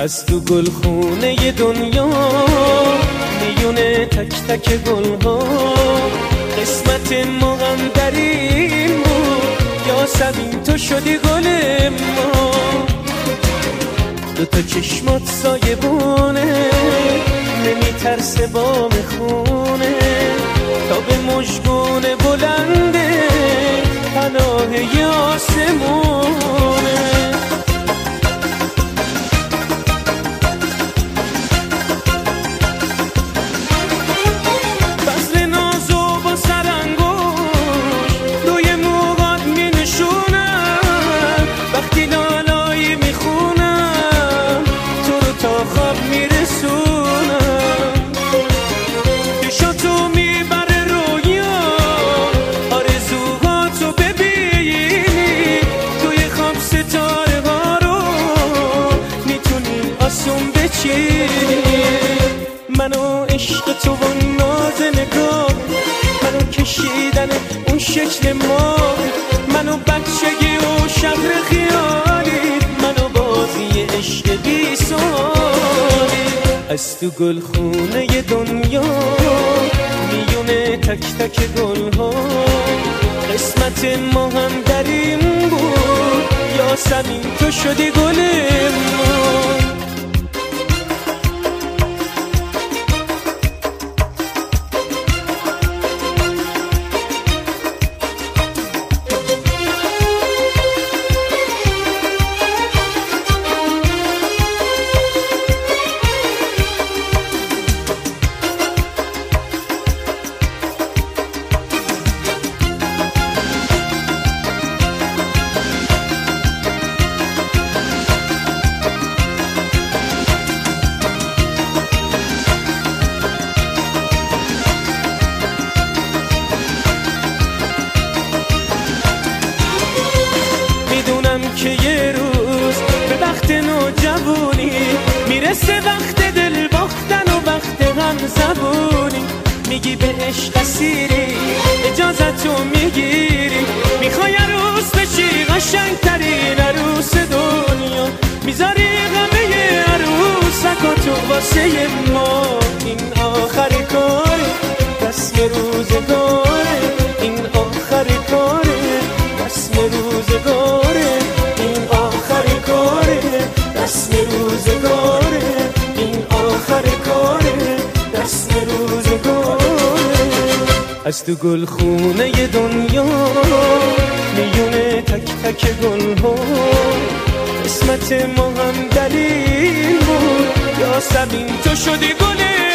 از تو گلخونه دنیا میونه تک تک گلها قسمت ما هم در این بود یا سبین تو شدی گل ما دوتا چشمات سایبونه نمیترسه بام خونه تا به مژگون بلنده پناه ی آسمونه فصل نازو با سرانگوش روی موهات می نشونم وقتی لالایی می خونم تو رو تا خواب می رسونم پیشاتو می بره رویا آرزوهاتو ببینی توی خواب ستاره ها رو میتونی آسون بچینی منو عشق تو و ناز نگاه منو کشیدن اون شکل ما منو بچگی و شهر خیالی منو بازی عشق بی سوالی از تو گلخونه دنیا میونه تک تک گلها قسمت ما هم در این بود یا سبین تو شدی گل ما که یه روز به وقت نوجوانی میرسه وقت دل باختن و وقت غم زبونی میگی به عشق اسیری اجازتو میگیری میخوای عروس بشی قشنگترین عروس دنیا میذاری غمه عروسکاتو واسه ما این آخری کاره رسم روزگاره این آخری کاره رسم روزگاره این آخری کاره رسم روزگاره این آخری کاره رسم روزگاره از تو گلخونه دنیا میونه تک تک گلها قسمت ما هم دلیل بود یا سبین تو شدی گل